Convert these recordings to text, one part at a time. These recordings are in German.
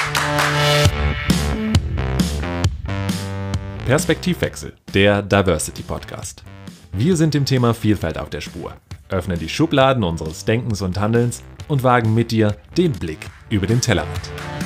Perspektivwechsel, der Diversity Podcast. Wir sind dem Thema Vielfalt auf der Spur, öffnen die Schubladen unseres Denkens und Handelns und wagen mit dir den Blick über den Tellerrand.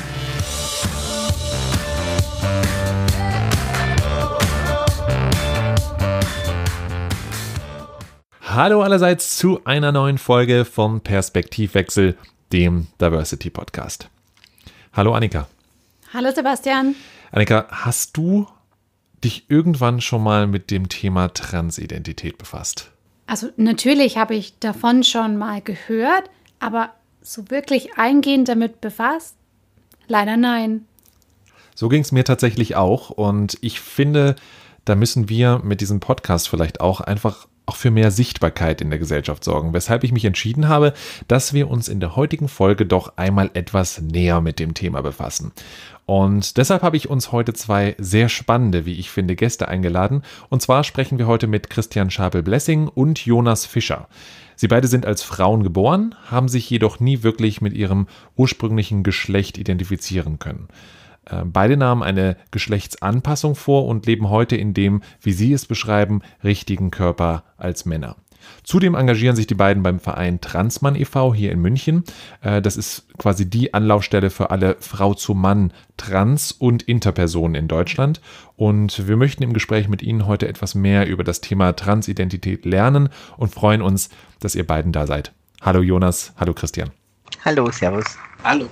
Hallo allerseits zu einer neuen Folge von Perspektivwechsel, dem Diversity Podcast. Hallo Annika. Hallo Sebastian. Annika, hast du dich irgendwann schon mal mit dem Thema Transidentität befasst? Also natürlich habe ich davon schon mal gehört, aber so wirklich eingehend damit befasst? Leider nein. So ging es mir tatsächlich auch und ich finde, da müssen wir mit diesem Podcast vielleicht auch einfach für mehr Sichtbarkeit in der Gesellschaft sorgen, weshalb ich mich entschieden habe, dass wir uns in der heutigen Folge doch einmal etwas näher mit dem Thema befassen. Und deshalb habe ich uns heute zwei sehr spannende, wie ich finde, Gäste eingeladen. Und zwar sprechen wir heute mit Christian Schabel-Blessing und Jonas Fischer. Sie beide sind als Frauen geboren, haben sich jedoch nie wirklich mit ihrem ursprünglichen Geschlecht identifizieren können. Beide nahmen eine Geschlechtsanpassung vor und leben heute in dem, wie sie es beschreiben, richtigen Körper als Männer. Zudem engagieren sich die beiden beim Verein Transmann e.V. hier in München. Das ist quasi die Anlaufstelle für alle Frau-zu-Mann, Trans- und Interpersonen in Deutschland. Und wir möchten im Gespräch mit Ihnen heute etwas mehr über das Thema Transidentität lernen und freuen uns, dass ihr beiden da seid. Hallo Jonas, hallo Christian. Hallo, servus. Hallo.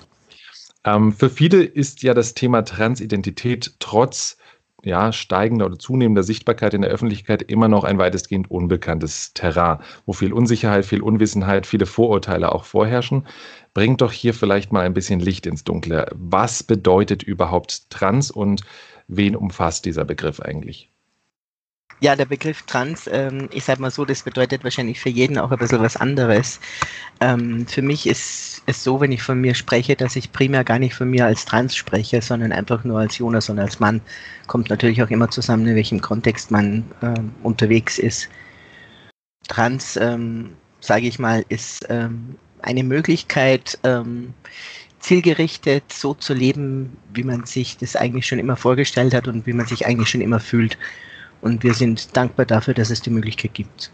Für viele ist ja das Thema Transidentität trotz steigender oder zunehmender Sichtbarkeit in der Öffentlichkeit immer noch ein weitestgehend unbekanntes Terrain, wo viel Unsicherheit, viel Unwissenheit, viele Vorurteile auch vorherrschen. Bringt doch hier vielleicht mal ein bisschen Licht ins Dunkle. Was bedeutet überhaupt Trans und wen umfasst dieser Begriff eigentlich? Ja, der Begriff Trans, ich sag mal so, das bedeutet wahrscheinlich für jeden auch ein bisschen was anderes. Für mich ist es so, wenn ich von mir spreche, dass ich primär gar nicht von mir als Trans spreche, sondern einfach nur als Jonas und als Mann. Kommt natürlich auch immer zusammen, in welchem Kontext man unterwegs ist. Trans, sage ich mal, ist eine Möglichkeit, zielgerichtet so zu leben, wie man sich das eigentlich schon immer vorgestellt hat und wie man sich eigentlich schon immer fühlt. Und wir sind dankbar dafür, dass es die Möglichkeit gibt.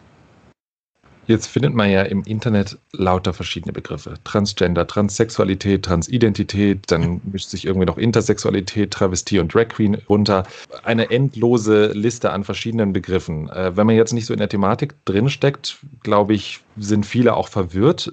Jetzt findet man ja im Internet lauter verschiedene Begriffe. Transgender, Transsexualität, Transidentität, dann mischt sich irgendwie noch Intersexualität, Travestie und Drag Queen runter. Eine endlose Liste an verschiedenen Begriffen. Wenn man jetzt nicht so in der Thematik drinsteckt, glaube ich, sind viele auch verwirrt.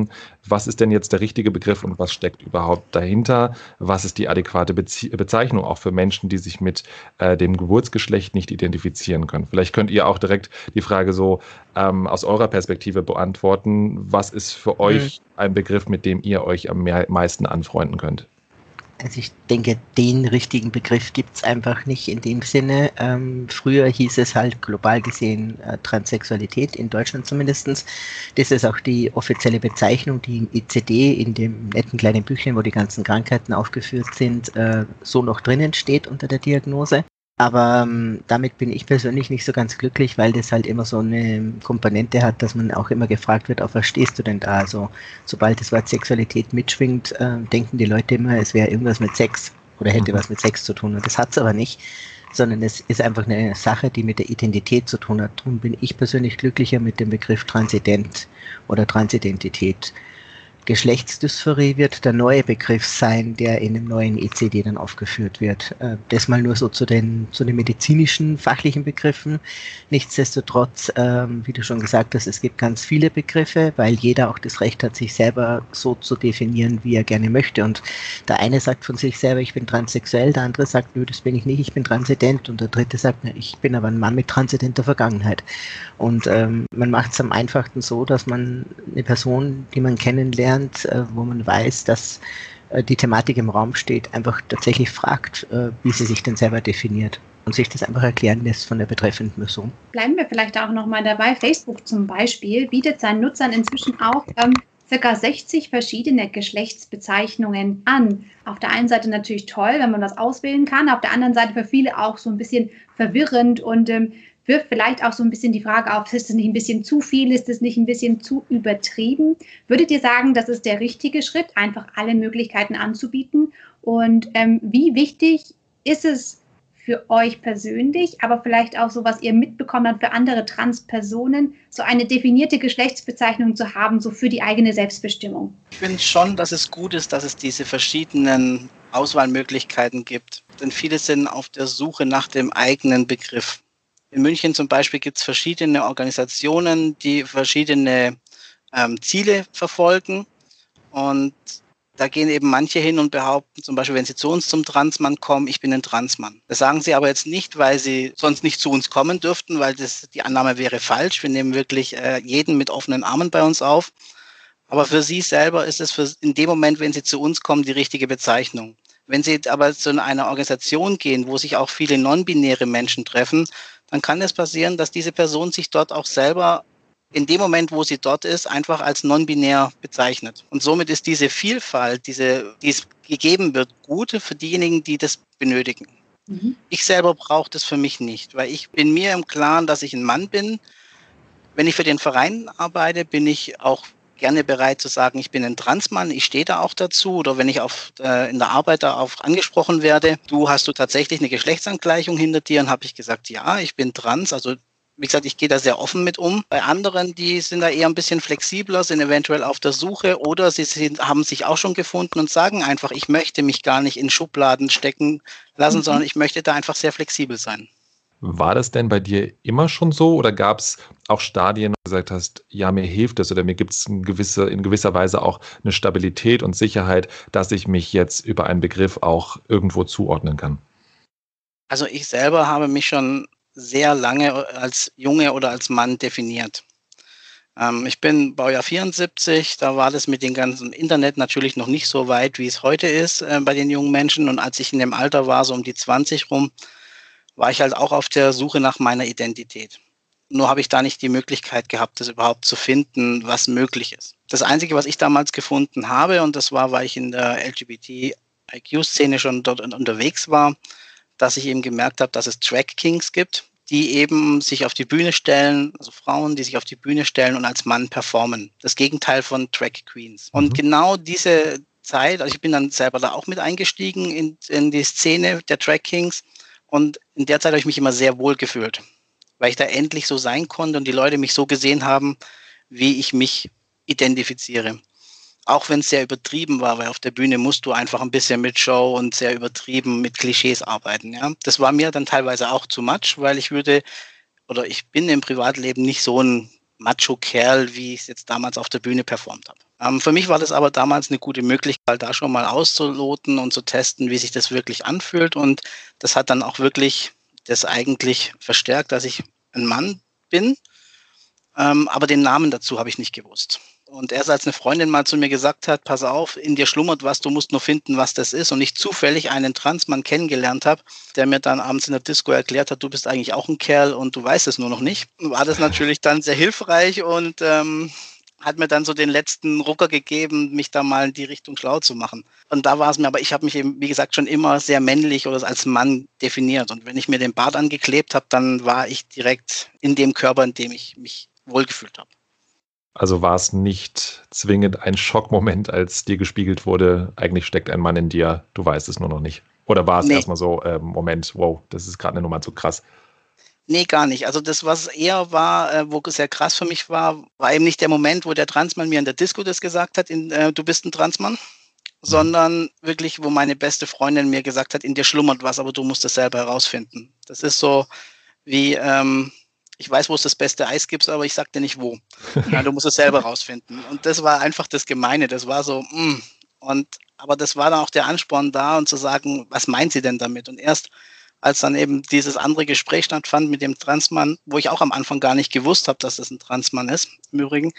Was ist denn jetzt der richtige Begriff und was steckt überhaupt dahinter? Was ist die adäquate Bezeichnung auch für Menschen, die sich mit dem Geburtsgeschlecht nicht identifizieren können? Vielleicht könnt ihr auch direkt die Frage so aus eurer Perspektive beantworten. Was ist für euch ein Begriff, mit dem ihr euch am meisten anfreunden könnt? Also ich denke, den richtigen Begriff gibt es einfach nicht in dem Sinne. Früher hieß es halt global gesehen Transsexualität, in Deutschland zumindest. Das ist auch die offizielle Bezeichnung, die im ICD, in dem netten kleinen Büchlein, wo die ganzen Krankheiten aufgeführt sind, so noch drinnen steht unter der Diagnose. Aber damit bin ich persönlich nicht so ganz glücklich, weil das halt immer so eine Komponente hat, dass man auch immer gefragt wird, auf was stehst du denn da? Also sobald das Wort Sexualität mitschwingt, denken die Leute immer, es wäre irgendwas mit Sex oder hätte was mit Sex zu tun. Und das hat es aber nicht, sondern es ist einfach eine Sache, die mit der Identität zu tun hat. Darum bin ich persönlich glücklicher mit dem Begriff Transident oder Transidentität. Geschlechtsdysphorie wird der neue Begriff sein, der in dem neuen ECD dann aufgeführt wird. Das mal nur so zu den medizinischen, fachlichen Begriffen. Nichtsdestotrotz, wie du schon gesagt hast, es gibt ganz viele Begriffe, weil jeder auch das Recht hat, sich selber so zu definieren, wie er gerne möchte. Und der eine sagt von sich selber, ich bin transsexuell, der andere sagt, nö, das bin ich nicht, ich bin transident. Und der dritte sagt, ich bin aber ein Mann mit transidenter Vergangenheit. Und man macht es am einfachsten so, dass man eine Person, die man kennenlernt, wo man weiß, dass die Thematik im Raum steht, einfach tatsächlich fragt, wie sie sich denn selber definiert und sich das einfach erklären lässt von der betreffenden Person. Bleiben wir vielleicht auch nochmal dabei. Facebook zum Beispiel bietet seinen Nutzern inzwischen auch ca. 60 verschiedene Geschlechtsbezeichnungen an. Auf der einen Seite natürlich toll, wenn man das auswählen kann, auf der anderen Seite für viele auch so ein bisschen verwirrend und wirft vielleicht auch so ein bisschen die Frage auf, ist das nicht ein bisschen zu viel, ist das nicht ein bisschen zu übertrieben? Würdet ihr sagen, das ist der richtige Schritt, einfach alle Möglichkeiten anzubieten? Und wie wichtig ist es für euch persönlich, aber vielleicht auch so, was ihr mitbekommen habt für andere Transpersonen, so eine definierte Geschlechtsbezeichnung zu haben, so für die eigene Selbstbestimmung? Ich finde schon, dass es gut ist, dass es diese verschiedenen Auswahlmöglichkeiten gibt. Denn viele sind auf der Suche nach dem eigenen Begriff. In München zum Beispiel gibt es verschiedene Organisationen, die verschiedene Ziele verfolgen. Und da gehen eben manche hin und behaupten, zum Beispiel, wenn sie zu uns zum Transmann kommen, ich bin ein Transmann. Das sagen sie aber jetzt nicht, weil sie sonst nicht zu uns kommen dürften, weil die Annahme wäre falsch. Wir nehmen wirklich jeden mit offenen Armen bei uns auf. Aber für sie selber ist es in dem Moment, wenn sie zu uns kommen, die richtige Bezeichnung. Wenn sie aber zu einer Organisation gehen, wo sich auch viele non-binäre Menschen treffen, dann kann es passieren, dass diese Person sich dort auch selber in dem Moment, wo sie dort ist, einfach als non-binär bezeichnet. Und somit ist diese Vielfalt, die es gegeben wird, gut für diejenigen, die das benötigen. Mhm. Ich selber brauche das für mich nicht, weil ich bin mir im Klaren, dass ich ein Mann bin. Wenn ich für den Verein arbeite, bin ich auch gerne bereit zu sagen, ich bin ein Transmann, ich stehe da auch dazu. Oder wenn ich in der Arbeit darauf angesprochen werde, hast du tatsächlich eine Geschlechtsangleichung hinter dir? Und habe ich gesagt, ja, ich bin trans. Also wie gesagt, ich gehe da sehr offen mit um. Bei anderen, die sind da eher ein bisschen flexibler, sind eventuell auf der Suche oder haben sich auch schon gefunden und sagen einfach, ich möchte mich gar nicht in Schubladen stecken lassen, sondern ich möchte da einfach sehr flexibel sein. War das denn bei dir immer schon so oder gab es auch Stadien, wo du gesagt hast, ja, mir hilft es oder mir gibt es in gewisser Weise auch eine Stabilität und Sicherheit, dass ich mich jetzt über einen Begriff auch irgendwo zuordnen kann? Also ich selber habe mich schon sehr lange als Junge oder als Mann definiert. Ich bin Baujahr 74, da war das mit dem ganzen Internet natürlich noch nicht so weit, wie es heute ist bei den jungen Menschen. Und als ich in dem Alter war, so um die 20 rum, war ich halt auch auf der Suche nach meiner Identität. Nur habe ich da nicht die Möglichkeit gehabt, das überhaupt zu finden, was möglich ist. Das Einzige, was ich damals gefunden habe, und das war, weil ich in der LGBTIQ-Szene schon dort unterwegs war, dass ich eben gemerkt habe, dass es Drag Kings gibt, die eben sich auf die Bühne stellen, also Frauen, die sich auf die Bühne stellen und als Mann performen. Das Gegenteil von Drag Queens. Und genau diese Zeit, also ich bin dann selber da auch mit eingestiegen in die Szene der Drag Kings und in der Zeit habe ich mich immer sehr wohl gefühlt, weil ich da endlich so sein konnte und die Leute mich so gesehen haben, wie ich mich identifiziere. Auch wenn es sehr übertrieben war, weil auf der Bühne musst du einfach ein bisschen mit Show und sehr übertrieben mit Klischees arbeiten. Ja? Das war mir dann teilweise auch zu much, weil ich bin im Privatleben nicht so ein Macho-Kerl, wie ich es jetzt damals auf der Bühne performt habe. Für mich war das aber damals eine gute Möglichkeit, da schon mal auszuloten und zu testen, wie sich das wirklich anfühlt. Und das hat dann auch wirklich das eigentlich verstärkt, dass ich ein Mann bin. Aber den Namen dazu habe ich nicht gewusst. Und erst als eine Freundin mal zu mir gesagt hat, pass auf, in dir schlummert was, du musst nur finden, was das ist. Und ich zufällig einen Transmann kennengelernt habe, der mir dann abends in der Disco erklärt hat, du bist eigentlich auch ein Kerl und du weißt es nur noch nicht. War das natürlich dann sehr hilfreich und hat mir dann so den letzten Rucker gegeben, mich da mal in die Richtung schlau zu machen. Und da war es mir, aber ich habe mich eben, wie gesagt, schon immer sehr männlich oder als Mann definiert. Und wenn ich mir den Bart angeklebt habe, dann war ich direkt in dem Körper, in dem ich mich wohlgefühlt habe. Also war es nicht zwingend ein Schockmoment, als dir gespiegelt wurde, eigentlich steckt ein Mann in dir, du weißt es nur noch nicht. Oder war es erstmal so, Moment, wow, das ist gerade eine Nummer zu krass? Nee, gar nicht. Also das, was eher war, wo sehr krass für mich war eben nicht der Moment, wo der Transmann mir in der Disco das gesagt hat, du bist ein Transmann, sondern wirklich, wo meine beste Freundin mir gesagt hat, in dir schlummert was, aber du musst es selber herausfinden. Das ist so wie... ich weiß, wo es das beste Eis gibt, aber ich sag dir nicht wo. Ja, du musst es selber rausfinden. Und das war einfach das Gemeine. Das war so, aber das war dann auch der Ansporn da und zu sagen, was meint sie denn damit? Und erst als dann eben dieses andere Gespräch stattfand mit dem Transmann, wo ich auch am Anfang gar nicht gewusst habe, dass das ein Transmann ist, im Übrigen,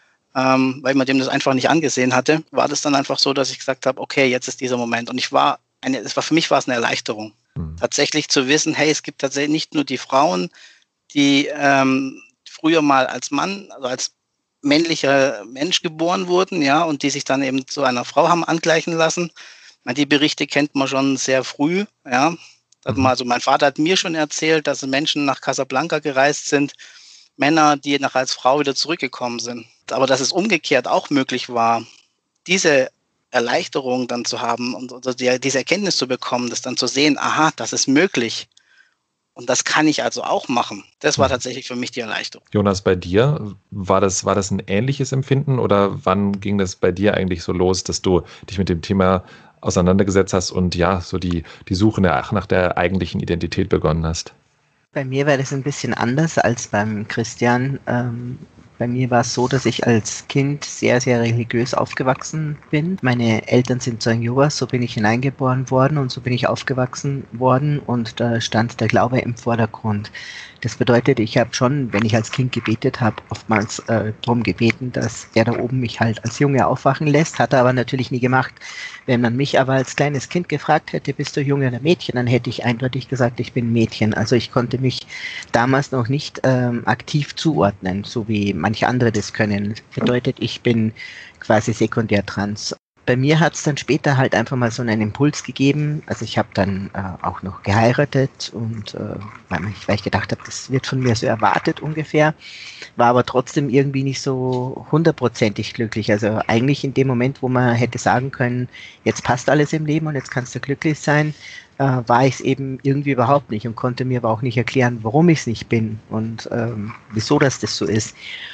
weil man dem das einfach nicht angesehen hatte, war das dann einfach so, dass ich gesagt habe, okay, jetzt ist dieser Moment. Und für mich war es eine Erleichterung. Tatsächlich zu wissen, hey, es gibt tatsächlich nicht nur die Frauen, die früher mal als Mann, also als männlicher Mensch geboren wurden, ja, und die sich dann eben zu einer Frau haben angleichen lassen. Die Berichte kennt man schon sehr früh, ja. Also mein Vater hat mir schon erzählt, dass Menschen nach Casablanca gereist sind, Männer, die nachher als Frau wieder zurückgekommen sind. Aber dass es umgekehrt auch möglich war, diese Erleichterung dann zu haben und diese Erkenntnis zu bekommen, das dann zu sehen, aha, das ist möglich. Und das kann ich also auch machen. Das war tatsächlich für mich die Erleichterung. Jonas, bei dir, war das ein ähnliches Empfinden oder wann ging das bei dir eigentlich so los, dass du dich mit dem Thema auseinandergesetzt hast und ja, so die Suche nach der eigentlichen Identität begonnen hast? Bei mir war das ein bisschen anders als beim Christian. Bei mir war es so, dass ich als Kind sehr, sehr religiös aufgewachsen bin. Meine Eltern sind Zeugen Jehovas, so bin ich hineingeboren worden und so bin ich aufgewachsen worden und da stand der Glaube im Vordergrund. Das bedeutet, ich habe schon, wenn ich als Kind gebetet habe, oftmals darum gebeten, dass der da oben mich halt als Junge aufwachen lässt, hat er aber natürlich nie gemacht. Wenn man mich aber als kleines Kind gefragt hätte, bist du Junge oder Mädchen, dann hätte ich eindeutig gesagt, ich bin Mädchen. Also ich konnte mich damals noch nicht aktiv zuordnen, so wie manche andere das können. Das bedeutet, ich bin quasi sekundär trans. Bei mir hat es dann später halt einfach mal so einen Impuls gegeben. Also ich habe dann auch noch geheiratet und weil ich gedacht habe, das wird von mir so erwartet ungefähr, war aber trotzdem irgendwie nicht so 100%ig glücklich. Also eigentlich in dem Moment, wo man hätte sagen können, jetzt passt alles im Leben und jetzt kannst du glücklich sein, war ich es eben irgendwie überhaupt nicht und konnte mir aber auch nicht erklären, warum ich es nicht bin und wieso das so ist.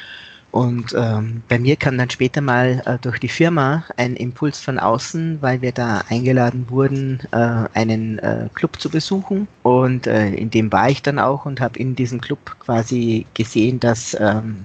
Und bei mir kam dann später mal durch die Firma ein Impuls von außen, weil wir da eingeladen wurden, einen Club zu besuchen. Und in dem war ich dann auch und habe in diesem Club quasi gesehen, dass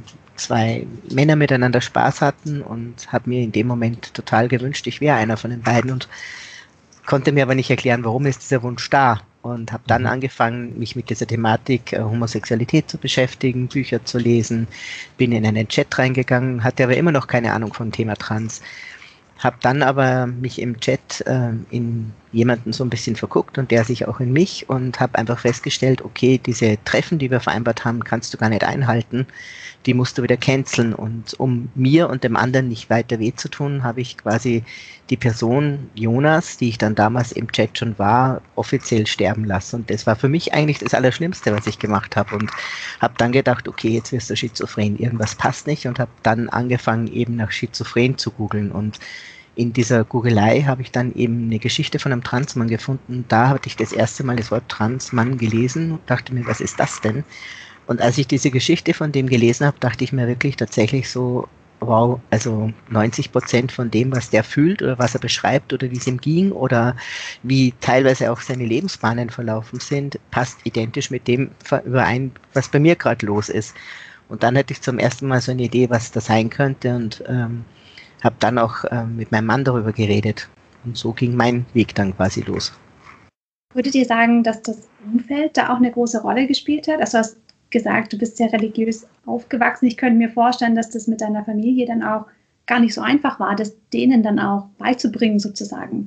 zwei Männer miteinander Spaß hatten und habe mir in dem Moment total gewünscht, ich wäre einer von den beiden und konnte mir aber nicht erklären, warum ist dieser Wunsch da. Und habe dann angefangen, mich mit dieser Thematik Homosexualität zu beschäftigen, Bücher zu lesen, bin in einen Chat reingegangen, hatte aber immer noch keine Ahnung vom Thema Trans. Habe dann aber mich im Chat in jemanden so ein bisschen verguckt und der sich auch in mich und habe einfach festgestellt, okay, diese Treffen, die wir vereinbart haben, kannst du gar nicht einhalten, die musst du wieder canceln. Und um mir und dem anderen nicht weiter weh zu tun, habe ich quasi die Person Jonas, die ich dann damals im Chat schon war, offiziell sterben lassen. Und das war für mich eigentlich das Allerschlimmste, was ich gemacht habe. Und habe dann gedacht, okay, jetzt wirst du schizophren, irgendwas passt nicht und habe dann angefangen, eben nach schizophren zu googeln. Und in dieser Googelei habe ich dann eben eine Geschichte von einem Transmann gefunden. Da hatte ich das erste Mal das Wort Transmann gelesen und dachte mir, was ist das denn? Und als ich diese Geschichte von dem gelesen habe, dachte ich mir wirklich tatsächlich so, wow, also 90% von dem, was der fühlt oder was er beschreibt oder wie es ihm ging oder wie teilweise auch seine Lebensbahnen verlaufen sind, passt identisch mit dem überein, was bei mir gerade los ist. Und dann hatte ich zum ersten Mal so eine Idee, was das sein könnte und habe dann auch mit meinem Mann darüber geredet. Und so ging mein Weg dann quasi los. Würdet ihr sagen, dass das Umfeld da auch eine große Rolle gespielt hat? Also du hast gesagt, du bist sehr religiös aufgewachsen. Ich könnte mir vorstellen, dass das mit deiner Familie dann auch gar nicht so einfach war, das denen dann auch beizubringen sozusagen.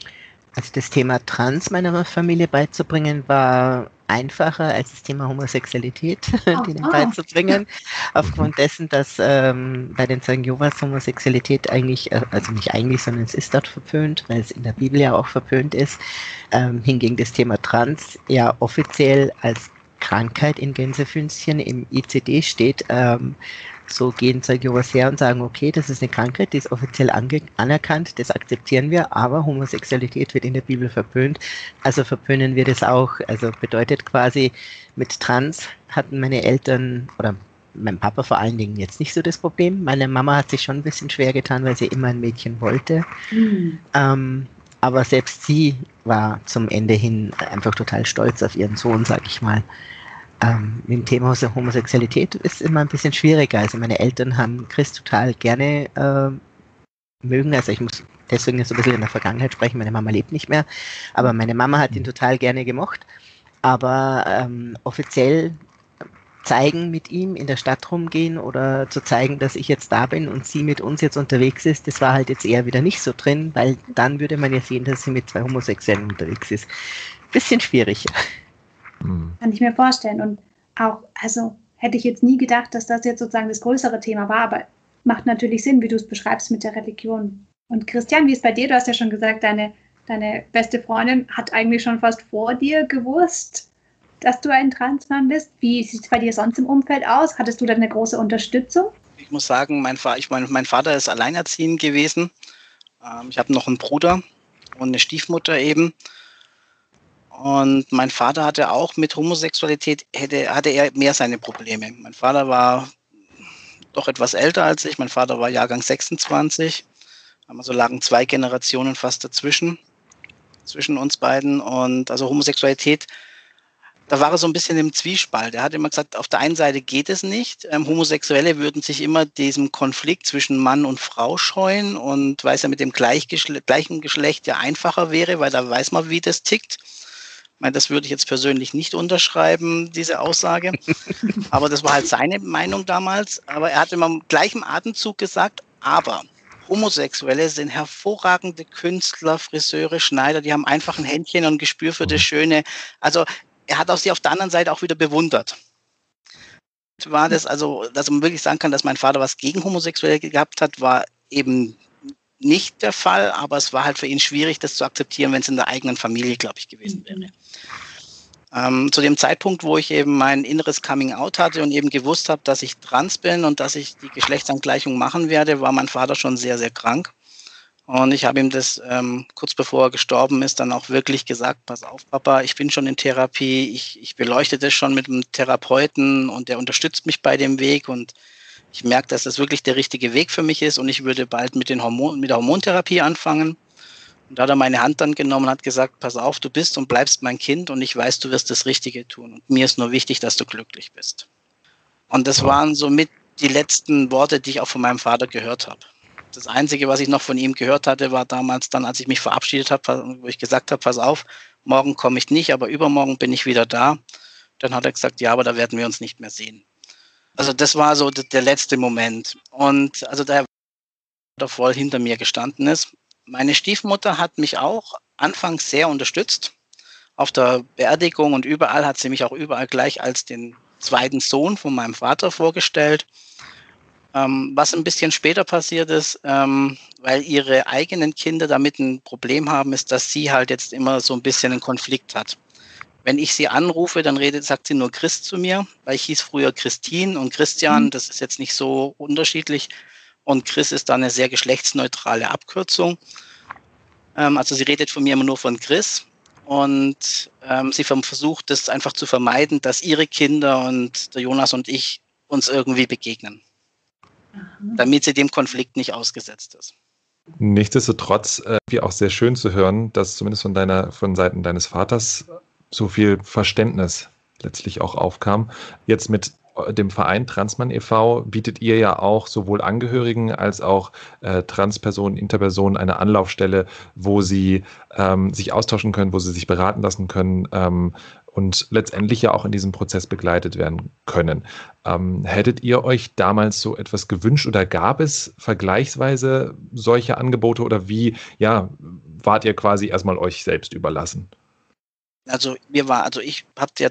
Also das Thema Trans meiner Familie beizubringen war einfacher als das Thema Homosexualität denen beizubringen. Aufgrund dessen, dass bei den Zeugen Jehovas Homosexualität eigentlich, also nicht eigentlich, sondern es ist dort verpönt, weil es in der Bibel ja auch verpönt ist. Hingegen das Thema Trans ja offiziell als Krankheit in Gänsefüßchen im ICD steht. So gehen Zeugen Jehovas her und sagen, okay, das ist eine Krankheit, die ist offiziell anerkannt, das akzeptieren wir, aber Homosexualität wird in der Bibel verpönt, also verpönen wir das auch. Also bedeutet quasi, mit Trans hatten meine Eltern oder mein Papa vor allen Dingen jetzt nicht so das Problem. Meine Mama hat sich schon ein bisschen schwer getan, weil sie immer ein Mädchen wollte. Aber selbst sie war zum Ende hin einfach total stolz auf ihren Sohn, sag ich mal. Mit dem Thema Homosexualität ist immer ein bisschen schwieriger. Also meine Eltern haben Chris total gerne mögen. Also ich muss deswegen so ein bisschen in der Vergangenheit sprechen. Meine Mama lebt nicht mehr. Aber meine Mama hat ihn total gerne gemocht. Aber offiziell zeigen mit ihm, in der Stadt rumgehen oder zu zeigen, dass ich jetzt da bin und sie mit uns jetzt unterwegs ist, das war halt jetzt eher wieder nicht so drin, weil dann würde man ja sehen, dass sie mit zwei Homosexuellen unterwegs ist. Bisschen schwierig. Kann ich mir vorstellen. Und auch, also hätte ich jetzt nie gedacht, dass das jetzt sozusagen das größere Thema war, aber macht natürlich Sinn, wie du es beschreibst mit der Religion. Und Christian, wie ist bei dir? Du hast ja schon gesagt, deine beste Freundin hat eigentlich schon fast vor dir gewusst, dass du ein Transmann bist. Wie sieht es bei dir sonst im Umfeld aus? Hattest du da eine große Unterstützung? Ich muss sagen, mein Vater ist alleinerziehend gewesen. Ich habe noch einen Bruder und eine Stiefmutter eben. Und mein Vater hatte auch mit Homosexualität, hatte er mehr seine Probleme. Mein Vater war doch etwas älter als ich. Mein Vater war Jahrgang 26. Also lagen 2 Generationen fast zwischen uns beiden. Und also Homosexualität, da war er so ein bisschen im Zwiespalt. Er hat immer gesagt, auf der einen Seite geht es nicht. Homosexuelle würden sich immer diesem Konflikt zwischen Mann und Frau scheuen und weil es ja mit dem gleichen Geschlecht ja einfacher wäre, weil da weiß man, wie das tickt. Ich meine, das würde ich jetzt persönlich nicht unterschreiben, diese Aussage. Aber das war halt seine Meinung damals. Aber er hat immer im gleichen Atemzug gesagt, aber Homosexuelle sind hervorragende Künstler, Friseure, Schneider, die haben einfach ein Händchen und ein Gespür für das Schöne. Also er hat auch sie auf der anderen Seite auch wieder bewundert. War das also, dass man wirklich sagen kann, dass mein Vater was gegen Homosexuelle gehabt hat, war eben nicht der Fall, aber es war halt für ihn schwierig, das zu akzeptieren, wenn es in der eigenen Familie, glaube ich, gewesen wäre. Zu dem Zeitpunkt, wo ich eben mein inneres Coming-out hatte und eben gewusst habe, dass ich trans bin und dass ich die Geschlechtsangleichung machen werde, war mein Vater schon sehr, sehr krank. Und ich habe ihm das kurz bevor er gestorben ist, dann auch wirklich gesagt, pass auf, Papa, ich bin schon in Therapie, ich beleuchte das schon mit einem Therapeuten und der unterstützt mich bei dem Weg und ich merke, dass das wirklich der richtige Weg für mich ist und ich würde bald mit der Hormontherapie anfangen. Und da hat er meine Hand dann genommen und hat gesagt, pass auf, du bist und bleibst mein Kind und ich weiß, du wirst das Richtige tun. Und mir ist nur wichtig, dass du glücklich bist. Und das waren somit die letzten Worte, die ich auch von meinem Vater gehört habe. Das Einzige, was ich noch von ihm gehört hatte, war damals dann, als ich mich verabschiedet habe, wo ich gesagt habe, pass auf, morgen komme ich nicht, aber übermorgen bin ich wieder da. Dann hat er gesagt, ja, aber da werden wir uns nicht mehr sehen. Also das war so der letzte Moment. Und also da er voll hinter mir gestanden ist. Meine Stiefmutter hat mich auch anfangs sehr unterstützt. Auf der Beerdigung und überall hat sie mich auch überall gleich als den zweiten Sohn von meinem Vater vorgestellt. Was ein bisschen später passiert ist, weil ihre eigenen Kinder damit ein Problem haben, ist, dass sie halt jetzt immer so ein bisschen einen Konflikt hat. Wenn ich sie anrufe, dann sagt sie nur Chris zu mir, weil ich hieß früher Christine und Christian, das ist jetzt nicht so unterschiedlich. Und Chris ist da eine sehr geschlechtsneutrale Abkürzung. Also sie redet von mir immer nur von Chris. Und sie versucht es einfach zu vermeiden, dass ihre Kinder und der Jonas und ich uns irgendwie begegnen. Damit sie dem Konflikt nicht ausgesetzt ist. Nichtsdestotrotz, wie auch sehr schön zu hören, dass zumindest von Seiten deines Vaters so viel Verständnis letztlich auch aufkam. Jetzt mit dem Verein Transmann e.V. bietet ihr ja auch sowohl Angehörigen als auch Transpersonen, Interpersonen eine Anlaufstelle, wo sie sich austauschen können, wo sie sich beraten lassen können und letztendlich ja auch in diesem Prozess begleitet werden können. Hättet ihr euch damals so etwas gewünscht oder gab es vergleichsweise solche Angebote oder wie wart ihr quasi erstmal euch selbst überlassen? Also ich habe ja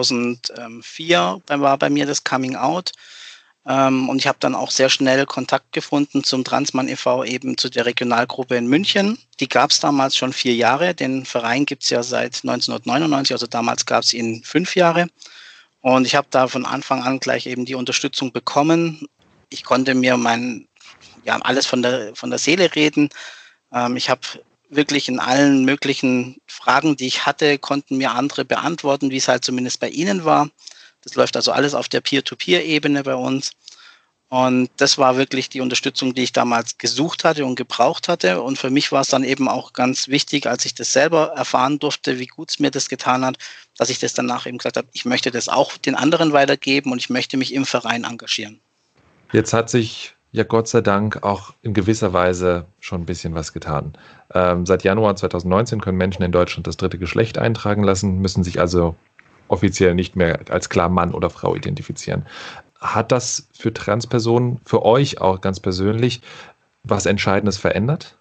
2004 war bei mir das Coming Out und ich habe dann auch sehr schnell Kontakt gefunden zum Transmann e.V. eben zu der Regionalgruppe in München. Die gab es damals schon 4 Jahre. Den Verein gibt es ja seit 1999, also damals gab es ihn 5 Jahre. Und ich habe da von Anfang an gleich eben die Unterstützung bekommen. Ich konnte mir alles von der Seele reden. Ich habe wirklich in allen möglichen Fragen, die ich hatte, konnten mir andere beantworten, wie es halt zumindest bei Ihnen war. Das läuft also alles auf der Peer-to-Peer-Ebene bei uns. Und das war wirklich die Unterstützung, die ich damals gesucht hatte und gebraucht hatte. Und für mich war es dann eben auch ganz wichtig, als ich das selber erfahren durfte, wie gut es mir das getan hat, dass ich das danach eben gesagt habe, ich möchte das auch den anderen weitergeben und ich möchte mich im Verein engagieren. Jetzt hat sich ja Gott sei Dank auch in gewisser Weise schon ein bisschen was getan. Seit Januar 2019 können Menschen in Deutschland das 3. Geschlecht eintragen lassen, müssen sich also offiziell nicht mehr als klar Mann oder Frau identifizieren. Hat das für Transpersonen, für euch auch ganz persönlich, was Entscheidendes verändert?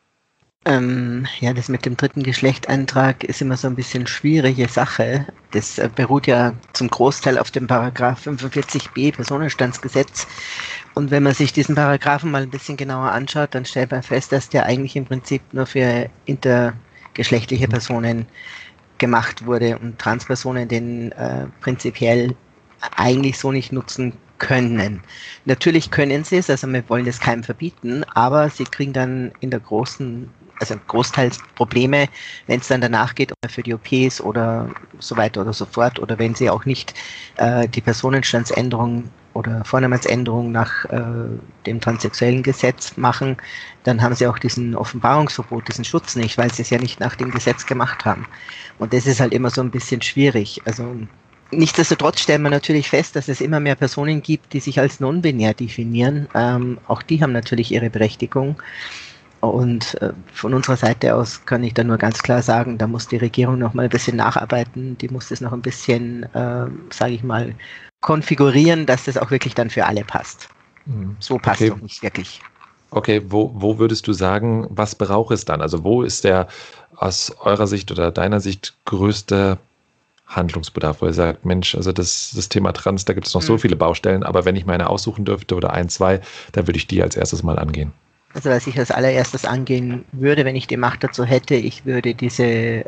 Das mit dem 3. Geschlechteintrag ist immer so ein bisschen schwierige Sache. Das beruht ja zum Großteil auf dem Paragraph 45b Personenstandsgesetz. Und wenn man sich diesen Paragraphen mal ein bisschen genauer anschaut, dann stellt man fest, dass der eigentlich im Prinzip nur für intergeschlechtliche Personen gemacht wurde und Transpersonen den prinzipiell eigentlich so nicht nutzen können. Natürlich können sie es, also wir wollen das keinem verbieten, aber sie kriegen dann in der großen also großteils Probleme, wenn es dann danach geht, für die OPs oder so weiter oder so fort, oder wenn sie auch nicht die Personenstandsänderung oder Vornamensänderung nach dem transsexuellen Gesetz machen, dann haben sie auch diesen Offenbarungsverbot, diesen Schutz nicht, weil sie es ja nicht nach dem Gesetz gemacht haben. Und das ist halt immer so ein bisschen schwierig. Also nichtsdestotrotz stellen wir natürlich fest, dass es immer mehr Personen gibt, die sich als non-binär definieren. Auch die haben natürlich ihre Berechtigung. Und von unserer Seite aus kann ich da nur ganz klar sagen, da muss die Regierung noch mal ein bisschen nacharbeiten. Die muss das noch ein bisschen, sage ich mal, konfigurieren, dass das auch wirklich dann für alle passt. So passt es doch nicht wirklich. Okay, wo würdest du sagen, was braucht es dann? Also wo ist der aus eurer Sicht oder deiner Sicht größte Handlungsbedarf, wo ihr sagt, Mensch, also das Thema Trans, da gibt es noch so viele Baustellen, aber wenn ich meine aussuchen dürfte oder 1, 2, dann würde ich die als erstes mal angehen. Also was ich als allererstes angehen würde, wenn ich die Macht dazu hätte, ich würde dieses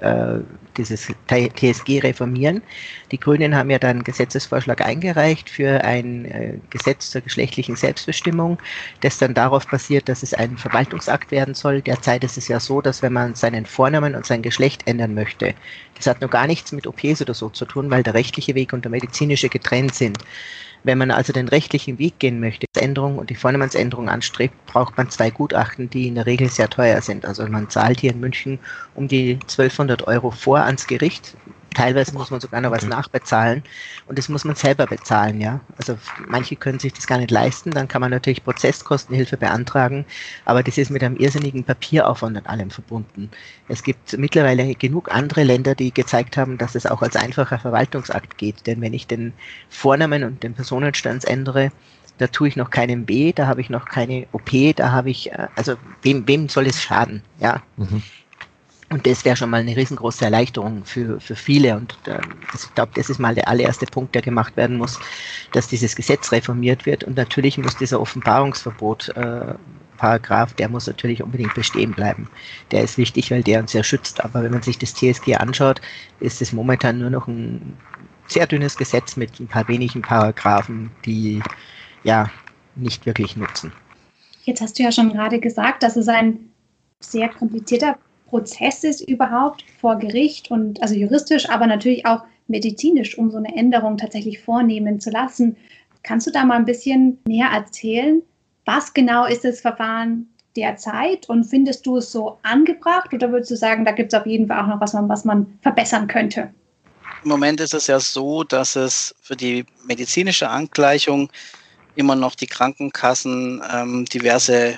TSG reformieren. Die Grünen haben ja dann einen Gesetzesvorschlag eingereicht für ein Gesetz zur geschlechtlichen Selbstbestimmung, das dann darauf basiert, dass es ein Verwaltungsakt werden soll. Derzeit ist es ja so, dass wenn man seinen Vornamen und sein Geschlecht ändern möchte, das hat noch gar nichts mit OPs oder so zu tun, weil der rechtliche Weg und der medizinische getrennt sind. Wenn man also den rechtlichen Weg gehen möchte, die Änderung und die Vornamensänderung anstrebt, braucht man 2 Gutachten, die in der Regel sehr teuer sind. Also man zahlt hier in München um die 1.200 € vor ans Gericht. Teilweise muss man sogar noch was nachbezahlen und das muss man selber bezahlen, ja. Also manche können sich das gar nicht leisten, dann kann man natürlich Prozesskostenhilfe beantragen, aber das ist mit einem irrsinnigen Papieraufwand und allem verbunden. Es gibt mittlerweile genug andere Länder, die gezeigt haben, dass es auch als einfacher Verwaltungsakt geht, denn wenn ich den Vornamen und den Personenstand ändere, da tue ich noch keinem weh, da habe ich noch keine OP, da habe ich, also wem soll es schaden, ja. Und das wäre schon mal eine riesengroße Erleichterung für viele. Und ich glaube, das ist mal der allererste Punkt, der gemacht werden muss, dass dieses Gesetz reformiert wird. Und natürlich muss dieser Offenbarungsverbot Paragraph, der muss natürlich unbedingt bestehen bleiben. Der ist wichtig, weil der uns sehr schützt. Aber wenn man sich das TSG anschaut, ist es momentan nur noch ein sehr dünnes Gesetz mit ein paar wenigen Paragraphen, die ja nicht wirklich nutzen. Jetzt hast du ja schon gerade gesagt, dass es ein sehr komplizierter Prozess ist überhaupt vor Gericht und also juristisch, aber natürlich auch medizinisch, um so eine Änderung tatsächlich vornehmen zu lassen. Kannst du da mal ein bisschen näher erzählen? Was genau ist das Verfahren derzeit und findest du es so angebracht oder würdest du sagen, da gibt es auf jeden Fall auch noch was man verbessern könnte? Im Moment ist es ja so, dass es für die medizinische Angleichung immer noch die Krankenkassen diverse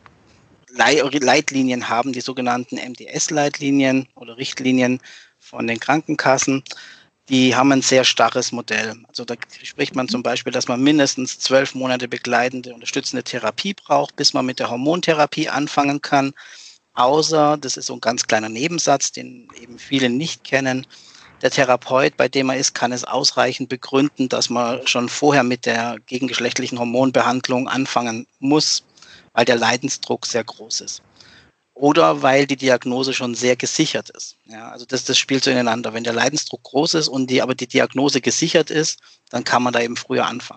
Leitlinien haben, die sogenannten MDS-Leitlinien oder Richtlinien von den Krankenkassen. Die haben ein sehr starres Modell. Also da spricht man zum Beispiel, dass man mindestens 12 Monate begleitende, unterstützende Therapie braucht, bis man mit der Hormontherapie anfangen kann. Außer, das ist so ein ganz kleiner Nebensatz, den eben viele nicht kennen, der Therapeut, bei dem er ist, kann es ausreichend begründen, dass man schon vorher mit der gegengeschlechtlichen Hormonbehandlung anfangen muss, weil der Leidensdruck sehr groß ist. Oder weil die Diagnose schon sehr gesichert ist. Ja, also das spielt so ineinander. Wenn der Leidensdruck groß ist und aber die Diagnose gesichert ist, dann kann man da eben früher anfangen.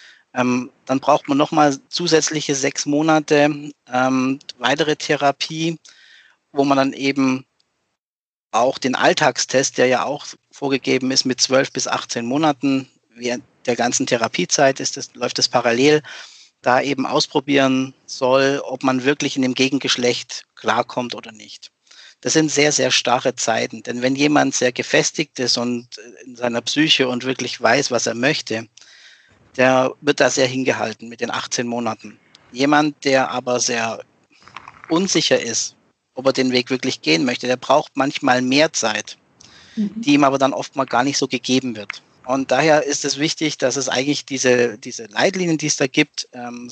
Dann braucht man nochmal zusätzliche 6 Monate weitere Therapie, wo man dann eben auch den Alltagstest, der ja auch vorgegeben ist mit 12 bis 18 Monaten, während der ganzen Therapiezeit läuft das parallel, da eben ausprobieren soll, ob man wirklich in dem Gegengeschlecht klarkommt oder nicht. Das sind sehr, sehr starre Zeiten, denn wenn jemand sehr gefestigt ist und in seiner Psyche und wirklich weiß, was er möchte, der wird da sehr hingehalten mit den 18 Monaten. Jemand, der aber sehr unsicher ist, ob er den Weg wirklich gehen möchte, der braucht manchmal mehr Zeit, die ihm aber dann oft mal gar nicht so gegeben wird. Und daher ist es wichtig, dass es eigentlich diese Leitlinien, die es da gibt, im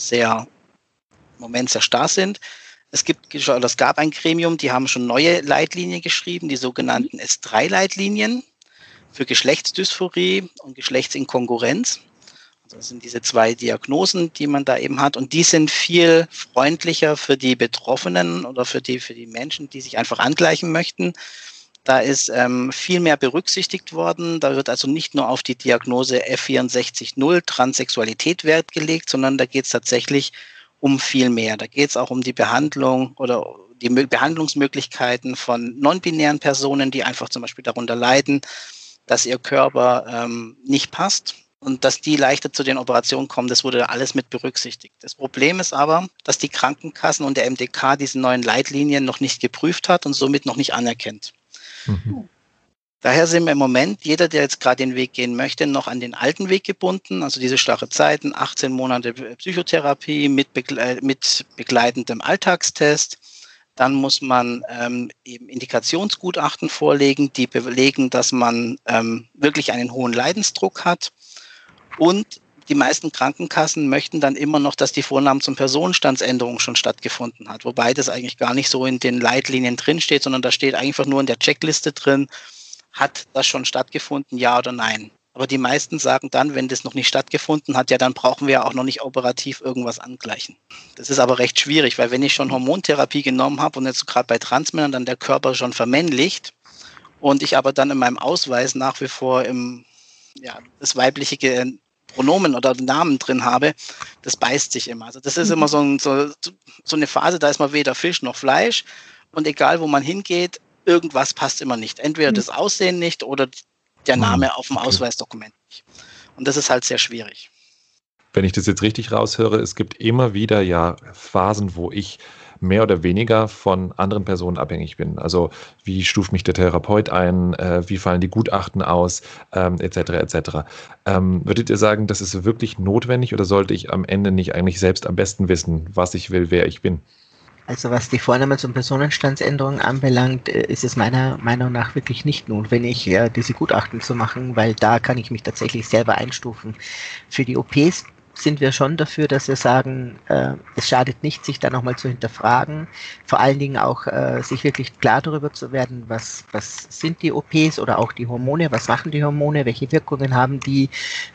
Moment sehr starr sind. Es gab ein Gremium, die haben schon neue Leitlinien geschrieben, die sogenannten S3-Leitlinien für Geschlechtsdysphorie und Geschlechtsinkongruenz. Also das sind diese 2 Diagnosen, die man da eben hat. Und die sind viel freundlicher für die Betroffenen oder für die Menschen, die sich einfach angleichen möchten. Da ist viel mehr berücksichtigt worden. Da wird also nicht nur auf die Diagnose F64.0 Transsexualität Wert gelegt, sondern da geht es tatsächlich um viel mehr. Da geht es auch um die Behandlung oder die Behandlungsmöglichkeiten von non-binären Personen, die einfach zum Beispiel darunter leiden, dass ihr Körper nicht passt und dass die leichter zu den Operationen kommen. Das wurde alles mit berücksichtigt. Das Problem ist aber, dass die Krankenkassen und der MDK diese neuen Leitlinien noch nicht geprüft hat und somit noch nicht anerkennt. Mhm. Daher sind wir im Moment, jeder, der jetzt gerade den Weg gehen möchte, noch an den alten Weg gebunden, also diese starre Zeiten, 18 Monate Psychotherapie mit begleitendem Alltagstest. Dann muss man eben Indikationsgutachten vorlegen, die belegen, dass man wirklich einen hohen Leidensdruck hat. Und die meisten Krankenkassen möchten dann immer noch, dass die Vornahme zum Personenstandsänderung schon stattgefunden hat, wobei das eigentlich gar nicht so in den Leitlinien drinsteht, sondern da steht einfach nur in der Checkliste drin, hat das schon stattgefunden, ja oder nein? Aber die meisten sagen dann, wenn das noch nicht stattgefunden hat, ja, dann brauchen wir auch noch nicht operativ irgendwas angleichen. Das ist aber recht schwierig, weil wenn ich schon Hormontherapie genommen habe und jetzt gerade bei Transmännern dann der Körper schon vermännlicht und ich aber dann in meinem Ausweis nach wie vor das weibliche Pronomen oder Namen drin habe, das beißt sich immer. Also das ist immer so eine Phase, da ist man weder Fisch noch Fleisch und egal, wo man hingeht, irgendwas passt immer nicht. Entweder das Aussehen nicht oder der Name auf dem Ausweisdokument nicht. Und das ist halt sehr schwierig. Wenn ich das jetzt richtig raushöre, es gibt immer wieder ja Phasen, wo ich mehr oder weniger von anderen Personen abhängig bin. Also wie stuft mich der Therapeut ein, wie fallen die Gutachten aus, etc. etc. Würdet ihr sagen, das ist wirklich notwendig oder sollte ich am Ende nicht eigentlich selbst am besten wissen, was ich will, wer ich bin? Also was die Vornahme zum Personenstandsänderung anbelangt, ist es meiner Meinung nach wirklich nicht notwendig, diese Gutachten zu machen, weil da kann ich mich tatsächlich selber einstufen. Für die OPs sind wir schon dafür, dass wir sagen, es schadet nicht, sich da nochmal zu hinterfragen, vor allen Dingen auch sich wirklich klar darüber zu werden, was sind die OPs oder auch die Hormone, was machen die Hormone, welche Wirkungen haben die,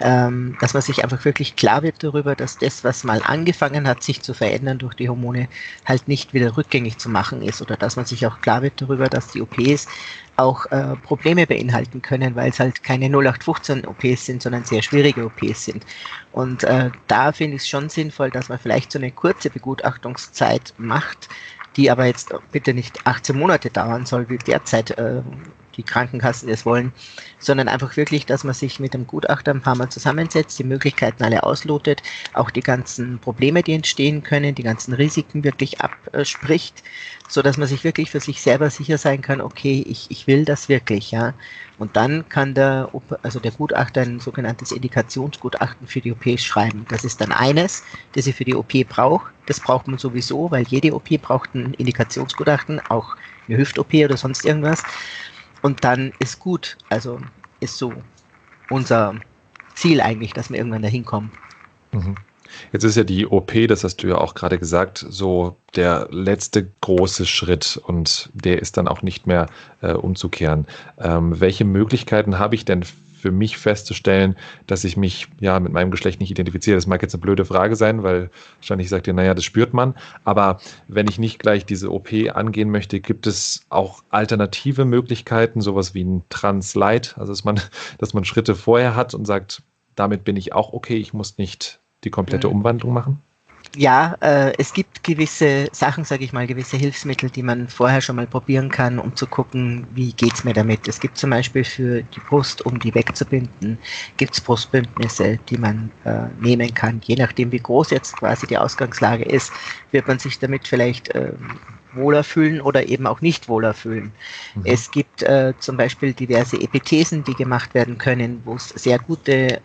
dass man sich einfach wirklich klar wird darüber, dass das, was mal angefangen hat, sich zu verändern durch die Hormone, halt nicht wieder rückgängig zu machen ist oder dass man sich auch klar wird darüber, dass die OPs auch Probleme beinhalten können, weil es halt keine 0815 OPs sind, sondern sehr schwierige OPs sind. Und da finde ich es schon sinnvoll, dass man vielleicht so eine kurze Begutachtungszeit macht, die aber jetzt bitte nicht 18 Monate dauern soll, wie derzeit die Krankenkassen es wollen, sondern einfach wirklich, dass man sich mit dem Gutachter ein paar Mal zusammensetzt, die Möglichkeiten alle auslotet, auch die ganzen Probleme, die entstehen können, die ganzen Risiken wirklich abspricht, so dass man sich wirklich für sich selber sicher sein kann, okay, ich will das wirklich, ja. Und dann kann der Gutachter ein sogenanntes Indikationsgutachten für die OP schreiben. Das ist dann eines, das sie für die OP braucht. Das braucht man sowieso, weil jede OP braucht ein Indikationsgutachten, auch eine Hüft-OP oder sonst irgendwas. Und dann ist gut, also ist so unser Ziel eigentlich, dass wir irgendwann dahin kommen. Mhm. Jetzt ist ja die OP, das hast du ja auch gerade gesagt, so der letzte große Schritt und der ist dann auch nicht mehr umzukehren. Welche Möglichkeiten habe ich denn für mich festzustellen, dass ich mich ja mit meinem Geschlecht nicht identifiziere? Das mag jetzt eine blöde Frage sein, weil wahrscheinlich sagt ihr, naja, das spürt man. Aber wenn ich nicht gleich diese OP angehen möchte, gibt es auch alternative Möglichkeiten, sowas wie ein Translite, also dass man Schritte vorher hat und sagt, damit bin ich auch okay, ich muss nicht die komplette Umwandlung machen? Ja, es gibt gewisse Sachen, sage ich mal, gewisse Hilfsmittel, die man vorher schon mal probieren kann, um zu gucken, wie geht's mir damit. Es gibt zum Beispiel für die Brust, um die wegzubinden, gibt's Brustbündnisse, die man nehmen kann. Je nachdem, wie groß jetzt quasi die Ausgangslage ist, wird man sich damit vielleicht wohler fühlen oder eben auch nicht wohler fühlen. Mhm. Es gibt zum Beispiel diverse Epithesen, die gemacht werden können, wo es sehr gute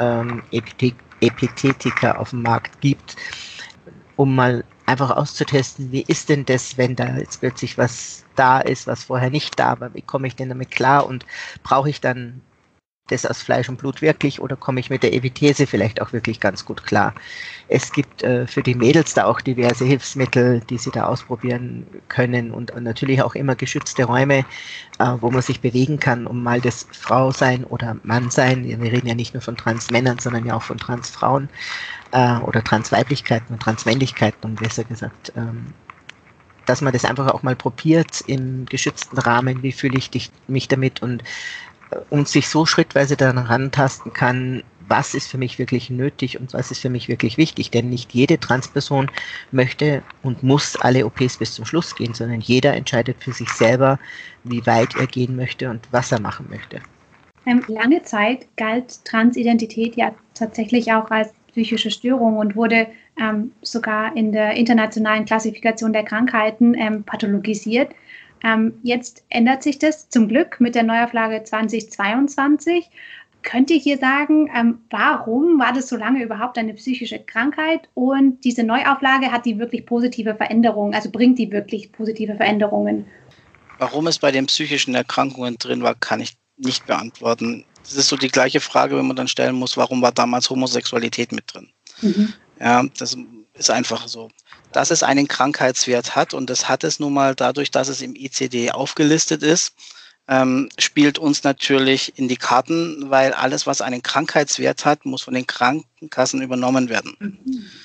Epithetika auf dem Markt gibt, um mal einfach auszutesten, wie ist denn das, wenn da jetzt plötzlich was da ist, was vorher nicht da war, wie komme ich denn damit klar und brauche ich dann das aus Fleisch und Blut wirklich oder komme ich mit der Epithese vielleicht auch wirklich ganz gut klar. Es gibt für die Mädels da auch diverse Hilfsmittel, die sie da ausprobieren können und natürlich auch immer geschützte Räume, wo man sich bewegen kann, um mal das Frau sein oder Mann sein. Wir reden ja nicht nur von Transmännern, sondern ja auch von Transfrauen oder Transweiblichkeiten und Transmännlichkeiten, um besser gesagt, dass man das einfach auch mal probiert im geschützten Rahmen, wie fühle ich mich damit und sich so schrittweise daran rantasten kann, was ist für mich wirklich nötig und was ist für mich wirklich wichtig. Denn nicht jede Transperson möchte und muss alle OPs bis zum Schluss gehen, sondern jeder entscheidet für sich selber, wie weit er gehen möchte und was er machen möchte. Lange Zeit galt Transidentität ja tatsächlich auch als psychische Störung und wurde sogar in der internationalen Klassifikation der Krankheiten pathologisiert. Jetzt ändert sich das zum Glück mit der Neuauflage 2022. Könnt ihr hier sagen, warum war das so lange überhaupt eine psychische Krankheit? Und diese Neuauflage, hat die wirklich positive Veränderungen, also bringt die wirklich positive Veränderungen? Warum es bei den psychischen Erkrankungen drin war, kann ich nicht beantworten. Das ist so die gleiche Frage, wenn man dann stellen muss, warum war damals Homosexualität mit drin? Ja, das ist einfach so. Dass es einen Krankheitswert hat, und das hat es nun mal dadurch, dass es im ICD aufgelistet ist, spielt uns natürlich in die Karten, weil alles, was einen Krankheitswert hat, muss von den Krankenkassen übernommen werden.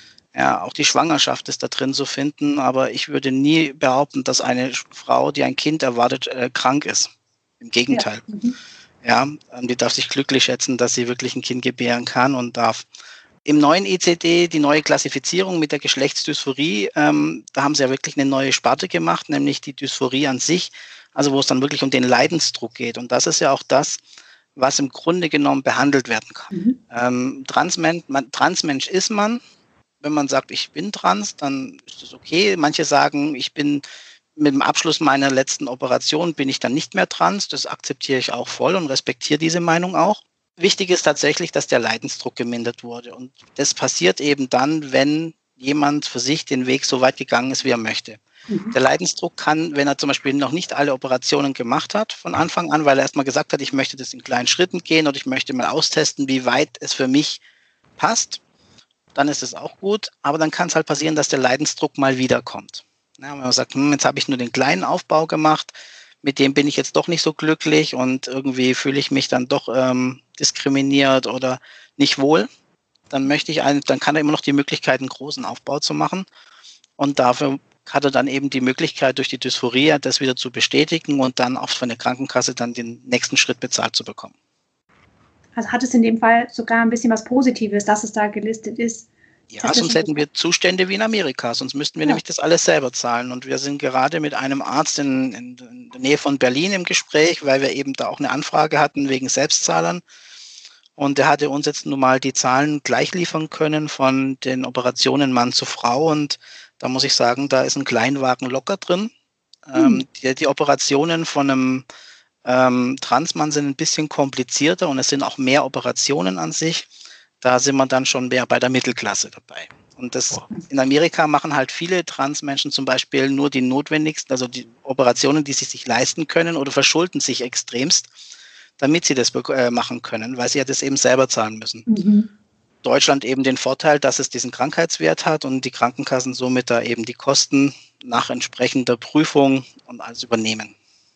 Ja, auch die Schwangerschaft ist da drin zu finden, aber ich würde nie behaupten, dass eine Frau, die ein Kind erwartet, krank ist. Im Gegenteil. Ja, die darf sich glücklich schätzen, dass sie wirklich ein Kind gebären kann und darf. Im neuen ICD, die neue Klassifizierung mit der Geschlechtsdysphorie, da haben sie ja wirklich eine neue Sparte gemacht, nämlich die Dysphorie an sich, also wo es dann wirklich um den Leidensdruck geht. Und das ist ja auch das, was im Grunde genommen behandelt werden kann. Transmensch ist man. Wenn man sagt, ich bin trans, dann ist das okay. Manche sagen, ich bin mit dem Abschluss meiner letzten Operation bin ich dann nicht mehr trans. Das akzeptiere ich auch voll und respektiere diese Meinung auch. Wichtig ist tatsächlich, dass der Leidensdruck gemindert wurde. Und das passiert eben dann, wenn jemand für sich den Weg so weit gegangen ist, wie er möchte. Der Leidensdruck kann, wenn er zum Beispiel noch nicht alle Operationen gemacht hat von Anfang an, weil er erstmal gesagt hat, ich möchte das in kleinen Schritten gehen oder ich möchte mal austesten, wie weit es für mich passt, dann ist es auch gut. Aber dann kann es halt passieren, dass der Leidensdruck mal wiederkommt. Ja, wenn man sagt, jetzt habe ich nur den kleinen Aufbau gemacht, mit dem bin ich jetzt doch nicht so glücklich und irgendwie fühle ich mich dann doch diskriminiert oder nicht wohl, dann kann er immer noch die Möglichkeit, einen großen Aufbau zu machen. Und dafür hat er dann eben die Möglichkeit, durch die Dysphorie das wieder zu bestätigen und dann auch von der Krankenkasse dann den nächsten Schritt bezahlt zu bekommen. Also hat es in dem Fall sogar ein bisschen was Positives, dass es da gelistet ist? Ja, sonst hätten wir Zustände wie in Amerika, sonst müssten wir nämlich das alles selber zahlen. Und wir sind gerade mit einem Arzt in der Nähe von Berlin im Gespräch, weil wir eben da auch eine Anfrage hatten wegen Selbstzahlern. Und der hatte uns jetzt nun mal die Zahlen gleich liefern können von den Operationen Mann zu Frau. Und da muss ich sagen, da ist ein Kleinwagen locker drin. Die Operationen von einem Transmann sind ein bisschen komplizierter und es sind auch mehr Operationen an sich. Da sind wir dann schon mehr bei der Mittelklasse dabei. Und in Amerika machen halt viele Transmenschen zum Beispiel nur die notwendigsten, also die Operationen, die sie sich leisten können oder verschulden sich extremst, damit sie das machen können, weil sie ja das eben selber zahlen müssen. Deutschland eben den Vorteil, dass es diesen Krankheitswert hat und die Krankenkassen somit da eben die Kosten nach entsprechender Prüfung und alles übernehmen.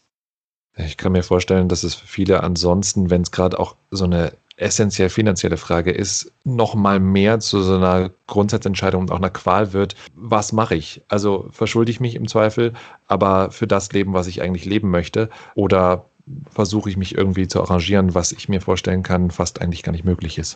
Ich kann mir vorstellen, dass es für viele ansonsten, wenn es gerade auch so eine essentiell finanzielle Frage ist, noch mal mehr zu so einer Grundsatzentscheidung und auch einer Qual wird. Was mache ich? Also verschulde ich mich im Zweifel, aber für das Leben, was ich eigentlich leben möchte, oder versuche ich mich irgendwie zu arrangieren, was ich mir vorstellen kann, fast eigentlich gar nicht möglich ist.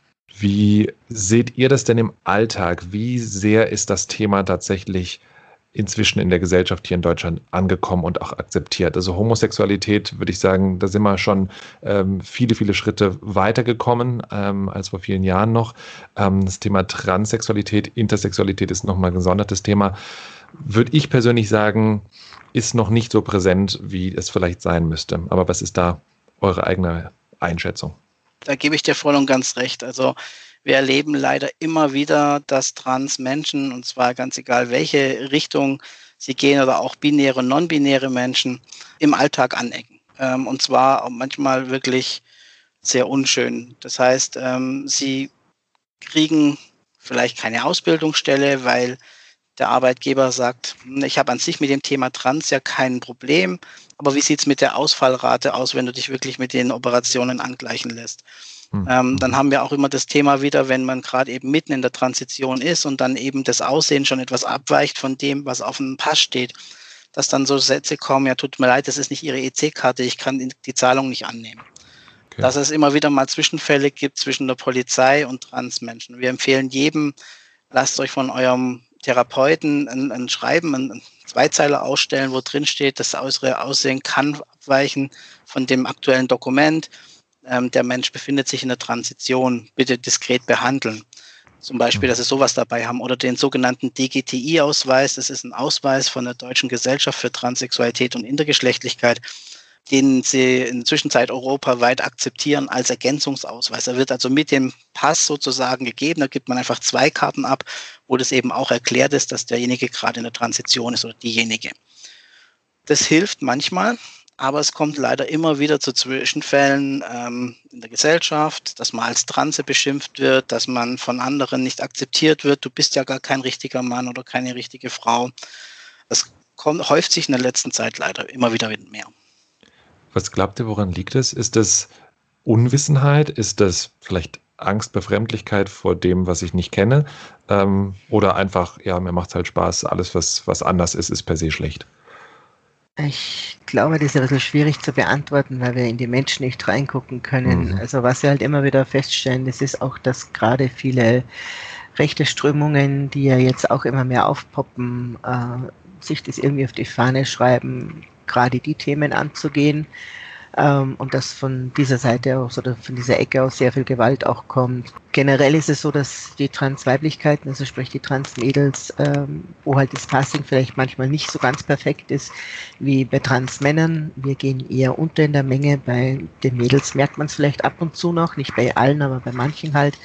Wie seht ihr das denn im Alltag? Wie sehr ist das Thema tatsächlich inzwischen in der Gesellschaft hier in Deutschland angekommen und auch akzeptiert? Also Homosexualität, würde ich sagen, da sind wir schon viele Schritte weitergekommen als vor vielen Jahren noch. Das Thema Transsexualität, Intersexualität ist nochmal ein gesondertes Thema. Würde ich persönlich sagen, ist noch nicht so präsent, wie es vielleicht sein müsste. Aber was ist da eure eigene Einschätzung? Da gebe ich dir voll und ganz recht. Also wir erleben leider immer wieder, dass Transmenschen, und zwar ganz egal, welche Richtung sie gehen oder auch binäre und non-binäre Menschen, im Alltag anecken. Und zwar manchmal wirklich sehr unschön. Das heißt, sie kriegen vielleicht keine Ausbildungsstelle, weil der Arbeitgeber sagt, ich habe an sich mit dem Thema Trans ja kein Problem, aber wie sieht es mit der Ausfallrate aus, wenn du dich wirklich mit den Operationen angleichen lässt? Dann haben wir auch immer das Thema wieder, wenn man gerade eben mitten in der Transition ist und dann eben das Aussehen schon etwas abweicht von dem, was auf dem Pass steht, dass dann so Sätze kommen, ja, tut mir leid, das ist nicht Ihre EC-Karte, ich kann die Zahlung nicht annehmen. dass es immer wieder mal Zwischenfälle gibt zwischen der Polizei und Transmenschen. Wir empfehlen jedem, lasst euch von eurem Therapeuten ein Schreiben, einen Zweizeiler ausstellen, wo drin steht, das äußere Aussehen kann abweichen von dem aktuellen Dokument. Der Mensch befindet sich in der Transition, bitte diskret behandeln. Zum Beispiel, dass sie sowas dabei haben oder den sogenannten DGTI-Ausweis. Das ist ein Ausweis von der Deutschen Gesellschaft für Transsexualität und Intergeschlechtlichkeit, den sie in der Zwischenzeit europaweit akzeptieren als Ergänzungsausweis. Er wird also mit dem Pass sozusagen gegeben. Da gibt man einfach 2 Karten ab, wo das eben auch erklärt ist, dass derjenige gerade in der Transition ist oder diejenige. Das hilft manchmal, aber es kommt leider immer wieder zu Zwischenfällen in der Gesellschaft, dass man als Transe beschimpft wird, dass man von anderen nicht akzeptiert wird. Du bist ja gar kein richtiger Mann oder keine richtige Frau. Das häuft sich in der letzten Zeit leider immer wieder mehr. Was glaubt ihr, woran liegt es? Ist das Unwissenheit? Ist das vielleicht Angst, Befremdlichkeit vor dem, was ich nicht kenne? Oder einfach, ja, mir macht es halt Spaß, alles, was anders ist per se schlecht? Ich glaube, das ist ein bisschen schwierig zu beantworten, weil wir in die Menschen nicht reingucken können. Also was wir halt immer wieder feststellen, das ist auch, dass gerade viele rechte Strömungen, die ja jetzt auch immer mehr aufpoppen, sich das irgendwie auf die Fahne schreiben, gerade die Themen anzugehen, und dass von dieser Seite aus oder von dieser Ecke aus sehr viel Gewalt auch kommt. Generell ist es so, dass die Transweiblichkeiten, also sprich die Transmädels, wo halt das Passing vielleicht manchmal nicht so ganz perfekt ist wie bei Transmännern. Wir gehen eher unter in der Menge. Bei den Mädels merkt man es vielleicht ab und zu noch, nicht bei allen, aber bei manchen halt,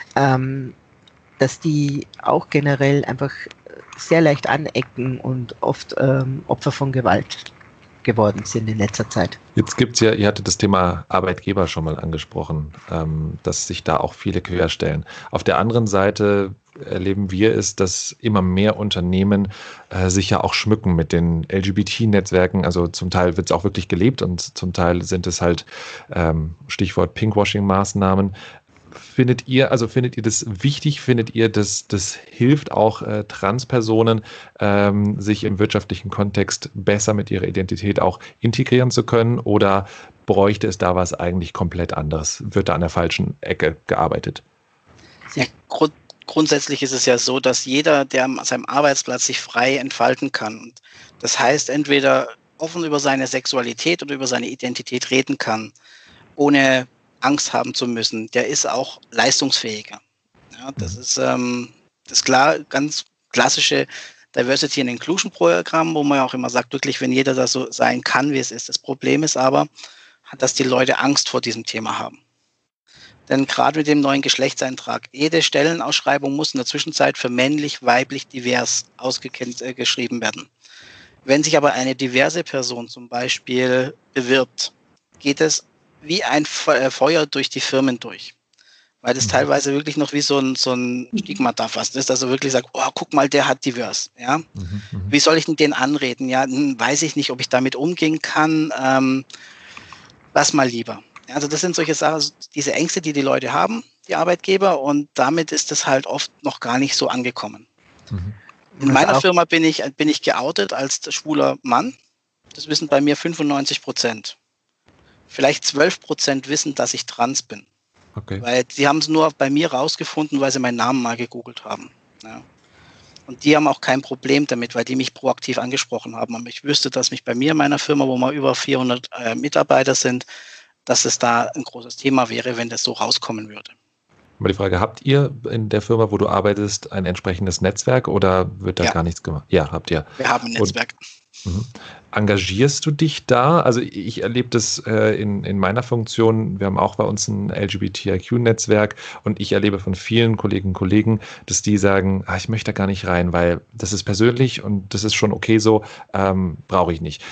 dass die auch generell einfach sehr leicht anecken und oft Opfer von Gewalt geworden sind in letzter Zeit. Jetzt gibt es ja, ihr hattet das Thema Arbeitgeber schon mal angesprochen, dass sich da auch viele querstellen. Auf der anderen Seite erleben wir es, dass immer mehr Unternehmen sich ja auch schmücken mit den LGBT-Netzwerken. Also zum Teil wird es auch wirklich gelebt und zum Teil sind es halt Stichwort Pinkwashing-Maßnahmen. Findet ihr das wichtig? Findet ihr, dass das hilft auch Transpersonen, sich im wirtschaftlichen Kontext besser mit ihrer Identität auch integrieren zu können? Oder bräuchte es da was eigentlich komplett anderes? Wird da an der falschen Ecke gearbeitet? Ja, grundsätzlich ist es ja so, dass jeder, der an seinem Arbeitsplatz sich frei entfalten kann, und das heißt entweder offen über seine Sexualität oder über seine Identität reden kann, ohne Angst haben zu müssen, der ist auch leistungsfähiger. Ja, das ist das ganz klassische Diversity and Inclusion Programm, wo man ja auch immer sagt, wirklich, wenn jeder da so sein kann, wie es ist. Das Problem ist aber, dass die Leute Angst vor diesem Thema haben. Denn gerade mit dem neuen Geschlechtseintrag, jede Stellenausschreibung muss in der Zwischenzeit für männlich, weiblich, divers geschrieben werden. Wenn sich aber eine diverse Person zum Beispiel bewirbt, geht es wie ein Feuer durch die Firmen durch. Weil das teilweise wirklich noch wie so ein Stigmata fast ist. Also wirklich sagt, oh, guck mal, der hat divers. Ja? Wie soll ich denn den anreden? Ja, weiß ich nicht, ob ich damit umgehen kann. Lass mal lieber. Also das sind solche Sachen, also diese Ängste, die Leute haben, die Arbeitgeber, und damit ist es halt oft noch gar nicht so angekommen. In meiner Firma bin ich geoutet als schwuler Mann. Das wissen bei mir 95%. Vielleicht 12% wissen, dass ich trans bin. Okay. Weil sie haben es nur bei mir rausgefunden, weil sie meinen Namen mal gegoogelt haben. Ja. Und die haben auch kein Problem damit, weil die mich proaktiv angesprochen haben. Aber ich wüsste, dass mich bei mir in meiner Firma, wo wir über 400 Mitarbeiter sind, dass es da ein großes Thema wäre, wenn das so rauskommen würde. Aber die Frage, habt ihr in der Firma, wo du arbeitest, ein entsprechendes Netzwerk oder wird da gar nichts gemacht? Ja, habt ihr. Wir haben ein Netzwerk. Engagierst du dich da? Also ich erlebe das in meiner Funktion. Wir haben auch bei uns ein LGBTIQ-Netzwerk und ich erlebe von vielen Kolleginnen und Kollegen, dass die sagen, ich möchte da gar nicht rein, weil das ist persönlich und das ist schon okay so, brauche ich nicht.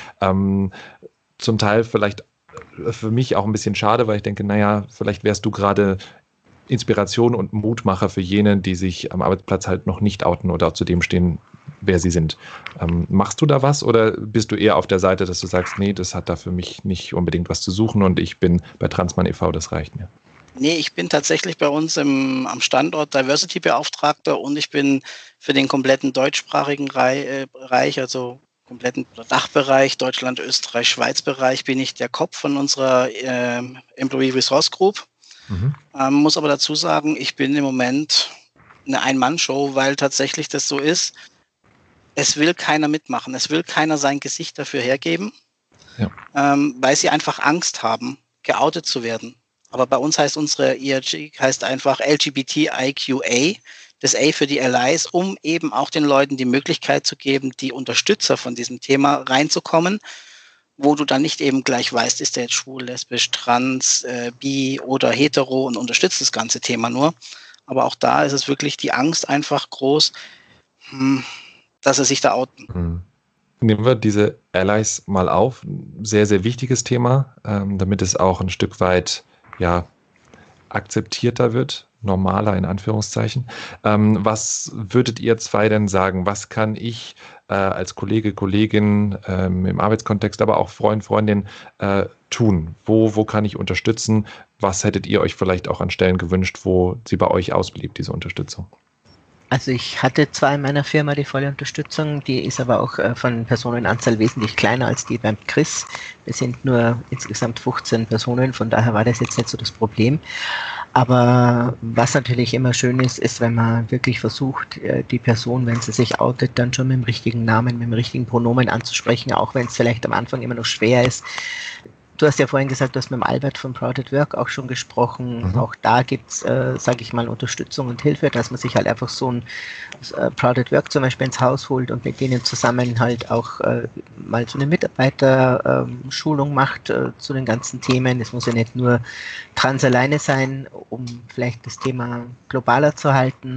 Zum Teil vielleicht für mich auch ein bisschen schade, weil ich denke, naja, vielleicht wärst du gerade Inspiration und Mutmacher für jene, die sich am Arbeitsplatz halt noch nicht outen oder zu dem stehen, wer sie sind. Machst du da was oder bist du eher auf der Seite, dass du sagst, nee, das hat da für mich nicht unbedingt was zu suchen und ich bin bei Transmann e.V., das reicht mir? Nee, ich bin tatsächlich bei uns am Standort Diversity-Beauftragter und ich bin für den kompletten deutschsprachigen Bereich, also kompletten Dachbereich, Deutschland, Österreich, Schweiz-Bereich, bin ich der Kopf von unserer Employee Resource Group. Muss aber dazu sagen, ich bin im Moment eine Ein-Mann-Show, weil tatsächlich das so ist, es will keiner mitmachen, es will keiner sein Gesicht dafür hergeben, weil sie einfach Angst haben, geoutet zu werden. Aber bei uns heißt unsere ERG heißt einfach LGBTIQA, das A für die Allies, um eben auch den Leuten die Möglichkeit zu geben, die Unterstützer von diesem Thema reinzukommen, wo du dann nicht eben gleich weißt, ist der jetzt schwul, lesbisch, trans, bi oder hetero und unterstützt das ganze Thema nur. Aber auch da ist es wirklich die Angst einfach groß, dass sie sich da outen. Nehmen wir diese Allies mal auf. Sehr, sehr wichtiges Thema, damit es auch ein Stück weit akzeptierter wird, normaler in Anführungszeichen. Was würdet ihr zwei denn sagen? Was kann ich als Kollege, Kollegin im Arbeitskontext, aber auch Freund, Freundin tun? Wo kann ich unterstützen? Was hättet ihr euch vielleicht auch an Stellen gewünscht, wo sie bei euch ausblieb, diese Unterstützung? Also ich hatte zwar in meiner Firma die volle Unterstützung, die ist aber auch von Personenanzahl wesentlich kleiner als die beim Chris. Wir sind nur insgesamt 15 Personen, von daher war das jetzt nicht so das Problem. Aber was natürlich immer schön ist, ist, wenn man wirklich versucht, die Person, wenn sie sich outet, dann schon mit dem richtigen Namen, mit dem richtigen Pronomen anzusprechen, auch wenn es vielleicht am Anfang immer noch schwer ist. Du hast ja vorhin gesagt, du hast mit dem Albert von Proud at Work auch schon gesprochen. Auch da gibt es, sage ich mal, Unterstützung und Hilfe, dass man sich halt einfach so ein Proud at Work zum Beispiel ins Haus holt und mit denen zusammen halt auch mal so eine Mitarbeiterschulung macht zu den ganzen Themen. Es muss ja nicht nur trans alleine sein, um vielleicht das Thema globaler zu halten.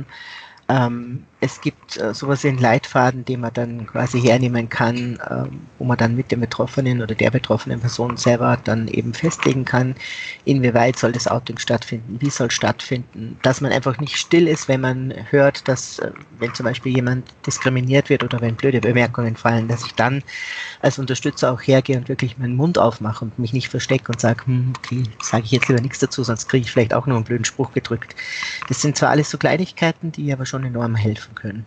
Es gibt sowas wie einen Leitfaden, den man dann quasi hernehmen kann, wo man dann mit dem Betroffenen oder der betroffenen Person selber dann eben festlegen kann, inwieweit soll das Outing stattfinden, wie soll es stattfinden, dass man einfach nicht still ist, wenn man hört, dass, wenn zum Beispiel jemand diskriminiert wird oder wenn blöde Bemerkungen fallen, dass ich dann als Unterstützer auch hergehe und wirklich meinen Mund aufmache und mich nicht verstecke und sage, okay, sage ich jetzt lieber nichts dazu, sonst kriege ich vielleicht auch nur einen blöden Spruch gedrückt. Das sind zwar alles so Kleinigkeiten, die aber schon enorm helfen können.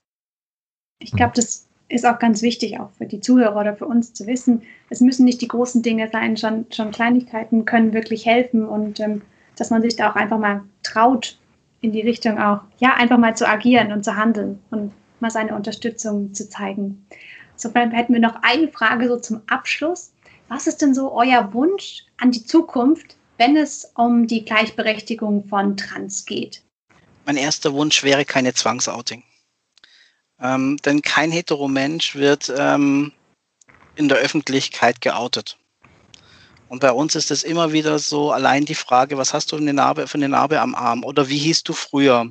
Ich glaube, das ist auch ganz wichtig, auch für die Zuhörer oder für uns zu wissen, es müssen nicht die großen Dinge sein, schon Kleinigkeiten können wirklich helfen und dass man sich da auch einfach mal traut, in die Richtung auch, einfach mal zu agieren und zu handeln und mal seine Unterstützung zu zeigen. So, dann hätten wir noch eine Frage so zum Abschluss. Was ist denn so euer Wunsch an die Zukunft, wenn es um die Gleichberechtigung von Trans geht? Mein erster Wunsch wäre keine Zwangsouting. Denn kein Hetero-Mensch wird in der Öffentlichkeit geoutet. Und bei uns ist es immer wieder so, allein die Frage, was hast du für eine Narbe am Arm? Oder wie hieß du früher?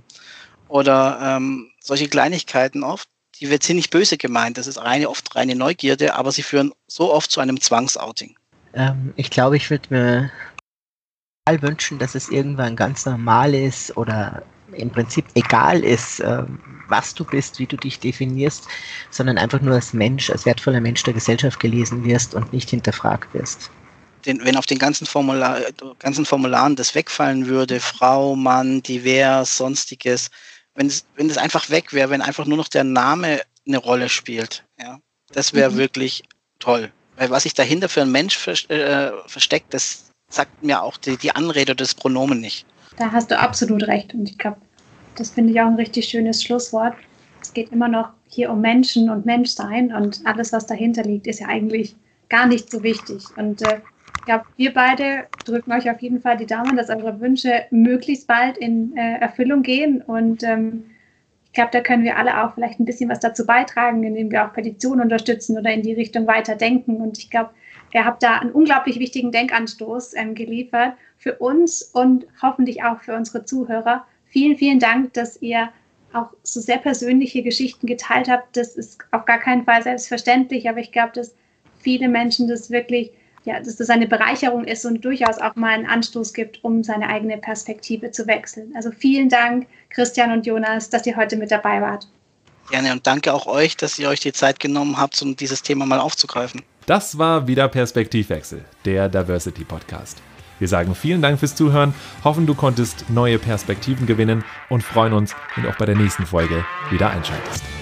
Oder solche Kleinigkeiten oft, die wird nicht böse gemeint. Das ist oft reine Neugierde, aber sie führen so oft zu einem Zwangsouting. Ich glaube, ich würde mir wünschen, dass es irgendwann ganz normal ist oder im Prinzip egal ist, was du bist, wie du dich definierst, sondern einfach nur als Mensch, als wertvoller Mensch der Gesellschaft gelesen wirst und nicht hinterfragt wirst. Wenn auf den ganzen Formularen das wegfallen würde, Frau, Mann, divers, sonstiges, wenn das einfach weg wäre, wenn einfach nur noch der Name eine Rolle spielt, das wäre wirklich toll. Weil was sich dahinter für ein Mensch versteckt, das sagt mir auch die Anrede des Pronomen nicht. Da hast du absolut recht und ich glaube, das finde ich auch ein richtig schönes Schlusswort. Es geht immer noch hier um Menschen und Menschsein und alles, was dahinter liegt, ist ja eigentlich gar nicht so wichtig. Und ich glaube, wir beide drücken euch auf jeden Fall die Daumen, dass eure Wünsche möglichst bald in Erfüllung gehen und ich glaube, da können wir alle auch vielleicht ein bisschen was dazu beitragen, indem wir auch Petitionen unterstützen oder in die Richtung weiterdenken und ich glaube, ihr habt da einen unglaublich wichtigen Denkanstoß geliefert für uns und hoffentlich auch für unsere Zuhörer. Vielen, vielen Dank, dass ihr auch so sehr persönliche Geschichten geteilt habt. Das ist auf gar keinen Fall selbstverständlich, aber ich glaube, dass viele Menschen das wirklich, dass das eine Bereicherung ist und durchaus auch mal einen Anstoß gibt, um seine eigene Perspektive zu wechseln. Also vielen Dank, Christian und Jonas, dass ihr heute mit dabei wart. Gerne und danke auch euch, dass ihr euch die Zeit genommen habt, um dieses Thema mal aufzugreifen. Das war wieder Perspektivwechsel, der Diversity Podcast. Wir sagen vielen Dank fürs Zuhören, hoffen, du konntest neue Perspektiven gewinnen und freuen uns, wenn du auch bei der nächsten Folge wieder einschaltest.